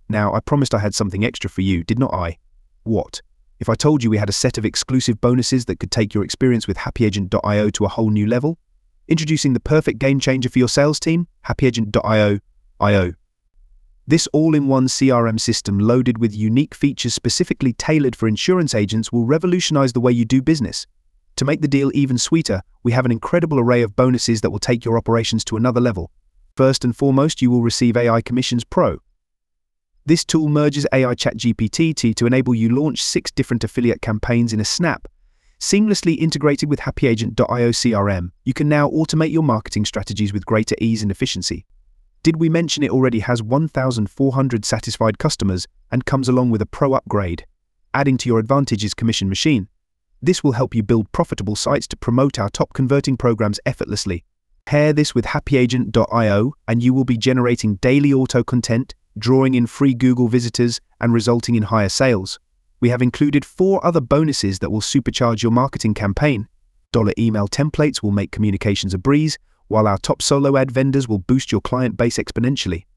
Now, I promised I had something extra for you, did not I? What? If I told you we had a set of exclusive bonuses that could take your experience with HappyAgent.io to a whole new level? Introducing the perfect game changer for your sales team, HappyAgent.io. This all-in-one CRM system loaded with unique features specifically tailored for insurance agents will revolutionize the way you do business. To make the deal even sweeter, we have an incredible array of bonuses that will take your operations to another level. First and foremost, you will receive AI Commissions Pro. This tool merges AI ChatGPT to enable you launch 6 different affiliate campaigns in a snap. Seamlessly integrated with HappyAgent.io CRM, you can now automate your marketing strategies with greater ease and efficiency. Did we mention it already has 1,400 satisfied customers and comes along with a Pro upgrade? Adding to your advantage is Commission Machine. This will help you build profitable sites to promote our top converting programs effortlessly. Pair this with HappyAgent.io and you will be generating daily auto content, drawing in free Google visitors and resulting in higher sales. We have included 4 other bonuses that will supercharge your marketing campaign. Email templates will make communications a breeze, while our top solo ad vendors will boost your client base exponentially.